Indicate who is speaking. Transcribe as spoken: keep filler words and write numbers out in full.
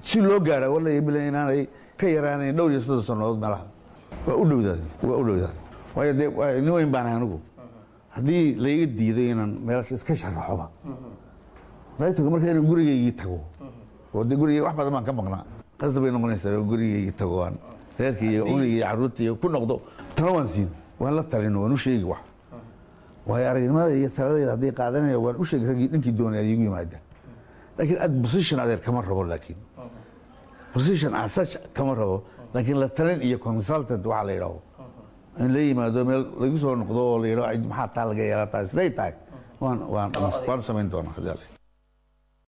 Speaker 1: si loo gaara wala yeebileen inaanay ka yaraaneen dhowr iyo soddon sanadood meelaha waa u dhowdahay waa u dhowdahay waayo dee nin weyn baan anigu haddii layga diiday inaan meelaha iska sharaxoba laaytago marka inaan gurigaygii tago oo dee gurigay wax badan baan ka maqnaa qasda bay noqonaysaa oo gurigaygii tago aan reerkii iyo unigii iyo carruurtii ku noqdo talo waan siin waan la talino waan u sheegi wax waayo aragnimada iyo taladayda haddii qaadanaya waan u sheegi raggii ninkii doonaya iigu yimaada laakiin ad position adeer kama rabo laakiin position as such kama rabo laakiin la talin iyo consultant waxa la yidhaaho in la yimaado meel lagu soo noqdo oo la yidhaho maxaa taa laga yeelaa taa siday tahay waan waan waan samayn doonaa